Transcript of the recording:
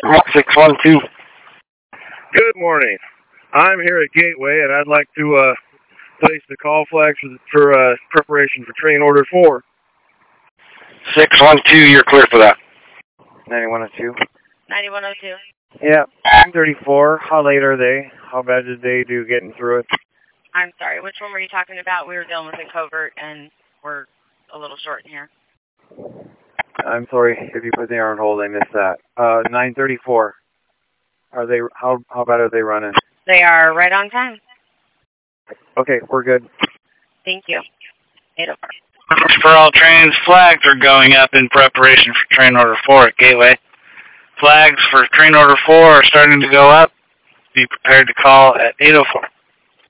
612. Good morning. I'm here at Gateway, and I'd like to place the call flag for preparation for train order 4. 612, you're clear for that. 9102. 9102. Yeah, 34. How late are they? How bad did they do getting through it? I'm sorry, which one were you talking about? We were dealing with a covert, and we're a little short in here. I'm sorry if you put the on hold, I missed that. 934. Are they, how bad are they running? They are right on time. Okay, we're good. Thank you. 804. For all trains, flags are going up in preparation for train order 4 at Gateway. Flags for train order 4 are starting to go up. Be prepared to call at 804.